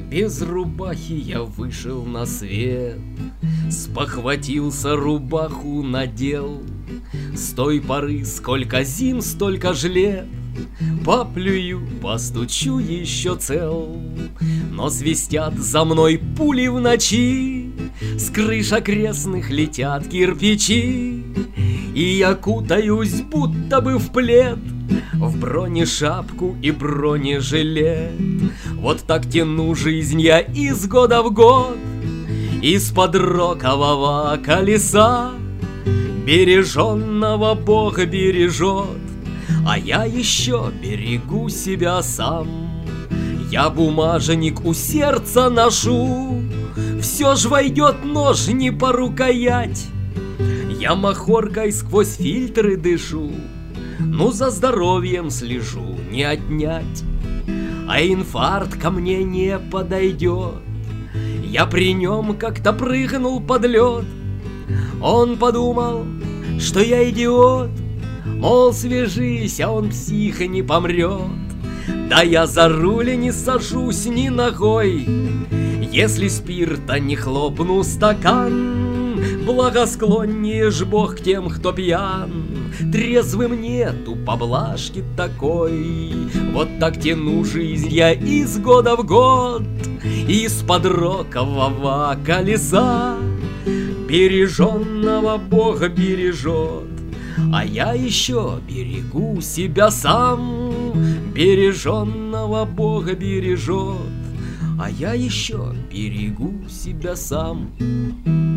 Без рубахи я вышел на свет, спохватился, рубаху надел. С той поры сколько зим, столько ж лет, поплюю, постучу еще цел. Но свистят за мной пули в ночи, с крыш окрестных летят кирпичи, и я кутаюсь будто бы в плед, в бронешапку и бронежилет. Вот так тяну жизнь я из года в год, из-под рокового колеса. Береженного Бог бережет, а я еще берегу себя сам. Я бумажник у сердца ношу, все ж войдет нож не по рукоять. Я махоркой сквозь фильтры дышу, ну за здоровьем слежу, не отнять. А инфаркт ко мне не подойдет, я при нем как-то прыгнул под лед. Он подумал, что я идиот, мол, свяжись, а он псих и не помрет. Да я за руль не сажусь ни ногой, если спирта не хлопну стакан. Благосклоннее ж Бог к тем, кто пьян, трезвым нету поблажки такой. Вот так тяну жизнь я из года в год, из-под рокового колеса. Береженного Бог бережет, а я еще берегу себя сам. Береженного Бог бережет, а я еще берегу себя сам.